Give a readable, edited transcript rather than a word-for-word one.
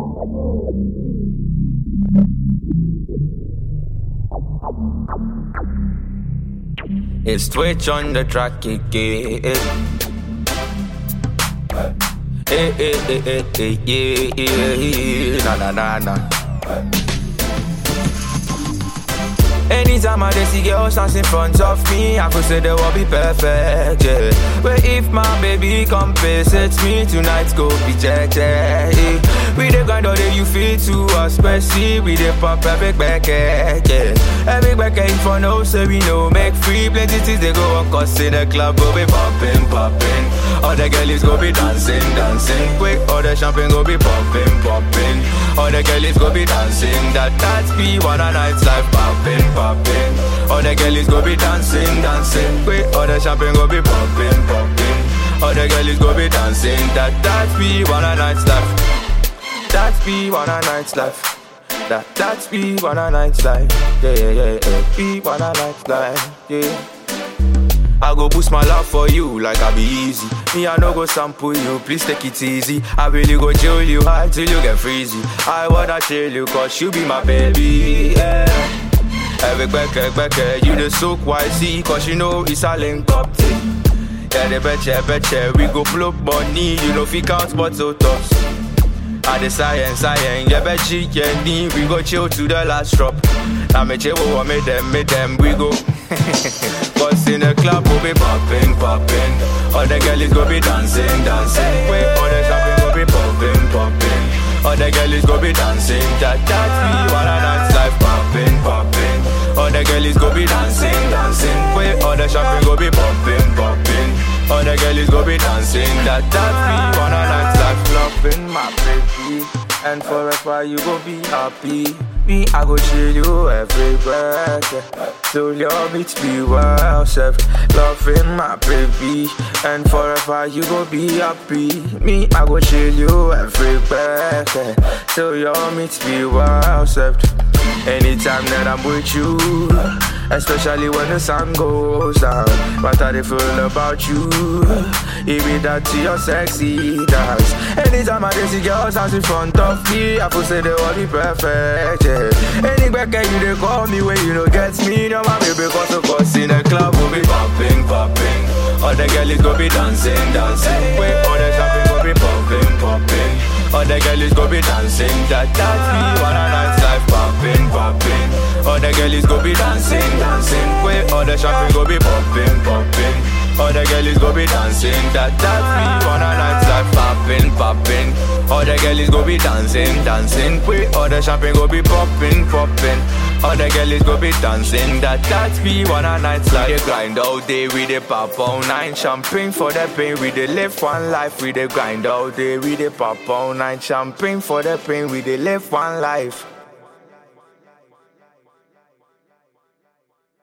It's Twitch on the track again. Hey, hey, hey, hey, hey, yeah, yeah, na na na na. Anytime I see girls dance in front of me, I could say they will be perfect, yeah. But if my baby come visit me, tonight's go be jacked, yeah. We the grind all day you feel to us, especially we the pop every back, yeah. Every back in front of so we know make free, plenty things they go on, cause in the club go be popping, popping. All the girlies go be dancing, dancing. Quick, all the champagne go be popping, popping. All the girlies go be dancing, that's be one a night's life, popping, popping. All the girlies go be dancing, dancing. Quick, all the champagne go be popping, popping. All the girlies go be dancing, that's be one a night's life. That's be one a night's life. That's be one a night's life. Yeah, yeah, yeah, yeah. Be one a night's life, yeah. I go boost my love for you like I be easy. Me I no go sample you, please take it easy. I really go chill you high till you get freezy. I wanna chill you cause you be my baby, yeah. Every back, you the soak YC cause you know it's a link up thing. Yeah, the betcha, we go blow money, you know fi count bottle tops. I the science, yeah, betcha, yeah, we go chill to the last drop. Now me chill, make them, we go. Cause in the club we'll be popping, popping. All the girlies go be dancing, dancing. Wait, all the champagne go be popping, popping. All the girlies go be dancing, that's me, one a night's life, popping, popping. All the girlies go be dancing, dancing. Wait, all the champagne go be popping, popping. All the girlies go be dancing, that's me, one a night's life, loving my baby. And forever you go be happy. Me, I go chill you everywhere, yeah. So your meet be well safe. Loving my baby. And forever you go be happy. Me, I go chill you everywhere, yeah. So your meet be well safe. Anytime that I'm with you, especially when the sun goes down. What I feel about you, even that to your sexy dance. Anytime I see girls dance in front of me, I feel say they all be perfect, yeah. Any back you they call me when you know gets me, no my baby cause in the club we'll be popping, popping. All the girlies go be dancing, dancing. Wait, all the champagne go be popping, popping. All the girlies go be dancing, that's me, one a night's life, popping, popping. All the girlies go be dancing, dancing. Wait, all the champagne go be popping, popping. All the girlies go be dancing, that's me, one a night's life, popping, popping. All the girlies go be dancing, dancing. Wait, all the champagne go be popping, popping. All the girlies go be dancing, that's me, one a night's life. We dey grind all day, we dey pop all night. Champagne for the pain, we dey live one life. We dey grind all day, we dey pop all night. Champagne for the pain, we dey live one life.